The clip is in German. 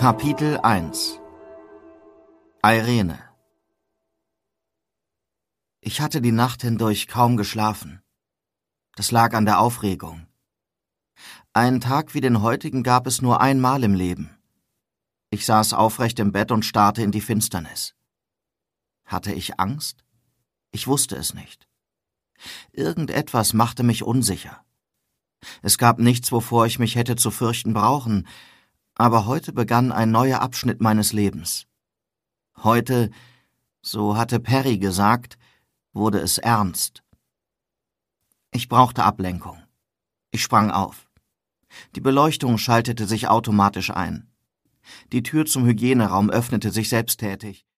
Kapitel 1 Irene. Ich hatte die Nacht hindurch kaum geschlafen. Das lag an der Aufregung. Einen Tag wie den heutigen gab es nur einmal im Leben. Ich saß aufrecht im Bett und starrte in die Finsternis. Hatte ich Angst? Ich wusste es nicht. Irgendetwas machte mich unsicher. Es gab nichts, wovor ich mich hätte zu fürchten brauchen, aber heute begann ein neuer Abschnitt meines Lebens. Heute, so hatte Perry gesagt, wurde es ernst. Ich brauchte Ablenkung. Ich sprang auf. Die Beleuchtung schaltete sich automatisch ein. Die Tür zum Hygieneraum öffnete sich selbsttätig.